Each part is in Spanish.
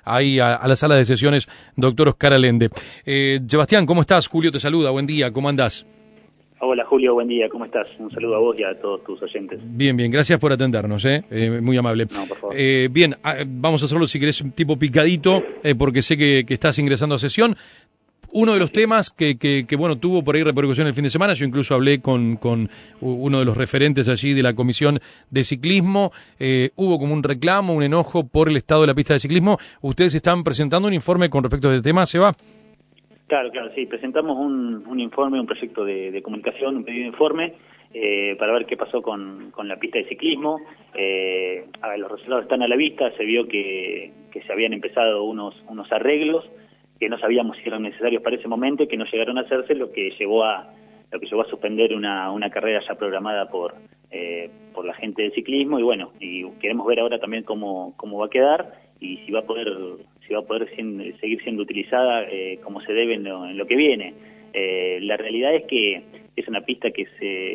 ahí a la sala de sesiones, doctor Oscar Allende. Sebastián, ¿cómo estás? Julio te saluda, buen día, ¿cómo andás? Hola Julio, buen día, ¿cómo estás? Un saludo a vos y a todos tus oyentes. Bien, gracias por atendernos, muy amable. No, por favor. Bien, vamos a hacerlo si querés tipo picadito, porque sé que estás ingresando a sesión. Uno de los temas que bueno, tuvo por ahí repercusión el fin de semana, yo incluso hablé con uno de los referentes allí de la Comisión de Ciclismo, hubo como un reclamo, un enojo por el estado de la pista de ciclismo. ¿Ustedes están presentando un informe con respecto a este tema, Seba? Claro, sí, presentamos un informe, un proyecto de comunicación, un pedido de informe para ver qué pasó con la pista de ciclismo. Los resultados están a la vista, se vio que se habían empezado unos arreglos que no sabíamos si eran necesarios para ese momento y que no llegaron a hacerse, lo que llevó a suspender una carrera ya programada por la gente de ciclismo. Y bueno, y queremos ver ahora también cómo va a quedar y si va a poder seguir siendo utilizada como se debe en lo que viene. La realidad es que es una pista que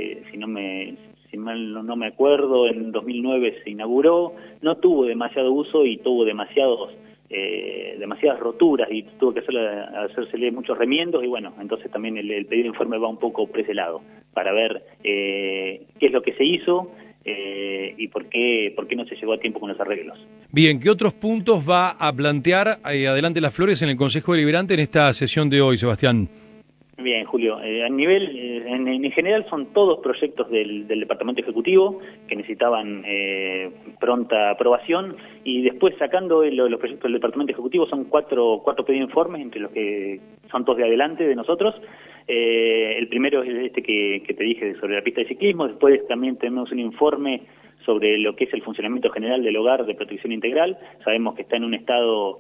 si mal no me acuerdo, en 2009 se inauguró, no tuvo demasiado uso y tuvo demasiadas roturas y tuvo que hacérsele muchos remiendos. Y bueno, entonces también el pedido de informe va un poco por ese lado, para ver qué es lo que se hizo y por qué no se llegó a tiempo con los arreglos. Bien, ¿qué otros puntos va a plantear Adelante Las Flores en el Consejo Deliberante en esta sesión de hoy, Sebastián? Bien, Julio, en general son todos proyectos del Departamento Ejecutivo que necesitaban pronta aprobación, y después sacando los proyectos del Departamento Ejecutivo son cuatro pedidos de informes, entre los que son todos de Adelante, de nosotros. El primero es este que te dije sobre la pista de ciclismo. Después también tenemos un informe sobre lo que es el funcionamiento general del hogar de protección integral. Sabemos que está en un estado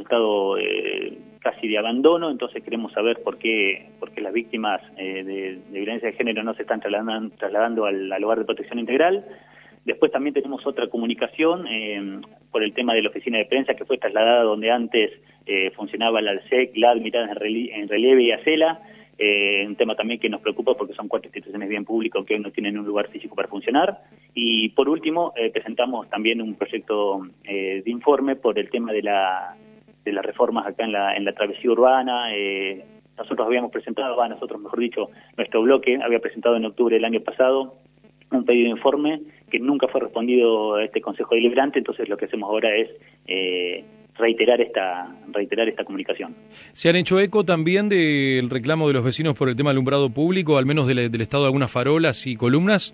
casi de abandono, entonces queremos saber por qué las víctimas de violencia de género no se están trasladando al hogar de protección integral. Después también tenemos otra comunicación por el tema de la oficina de prensa, que fue trasladada donde antes funcionaba la ALSEC, la Miradas en Relieve y ACELA. Un tema también que nos preocupa porque son 4 instituciones bien públicas que hoy no tienen un lugar físico para funcionar. Y por último, presentamos también un proyecto de informe por el tema de las reformas acá en la travesía urbana. Nosotros mejor dicho, nuestro bloque había presentado en octubre del año pasado un pedido de informe que nunca fue respondido a este Consejo Deliberante. Entonces lo que hacemos ahora es reiterar esta comunicación. ¿Se han hecho eco también del reclamo de los vecinos por el tema del alumbrado público, al menos del estado de algunas farolas y columnas?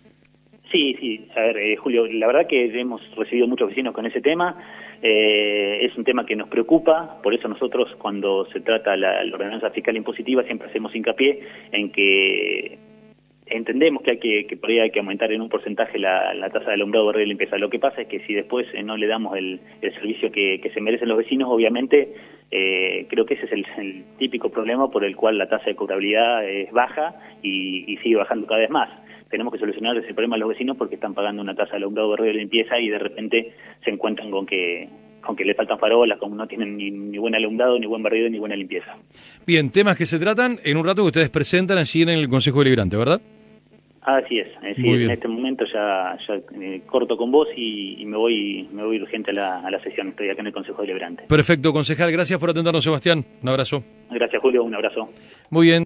Sí. A ver, Julio, la verdad que hemos recibido muchos vecinos con ese tema. Es un tema que nos preocupa, por eso nosotros cuando se trata la ordenanza fiscal impositiva siempre hacemos hincapié en que entendemos que por ahí hay que aumentar en un porcentaje la tasa de alumbrado verde y limpieza. Lo que pasa es que si después no le damos el servicio que se merecen los vecinos, obviamente creo que ese es el típico problema por el cual la tasa de cobrabilidad es baja y sigue bajando cada vez más. Tenemos que solucionar ese problema a los vecinos porque están pagando una tasa de alumbrado verde y limpieza y de repente se encuentran con que le faltan farolas, como no tienen ni buen alumbrado, ni buen barrido, ni buena limpieza. Bien, temas que se tratan en un rato que ustedes presentan allí en el Consejo Deliberante, ¿verdad? Así es, en este momento ya corto con vos y me voy urgente a la sesión. Estoy acá en el Consejo Deliberante. Perfecto, concejal, gracias por atendernos, Sebastián. Un abrazo. Gracias, Julio, un abrazo. Muy bien.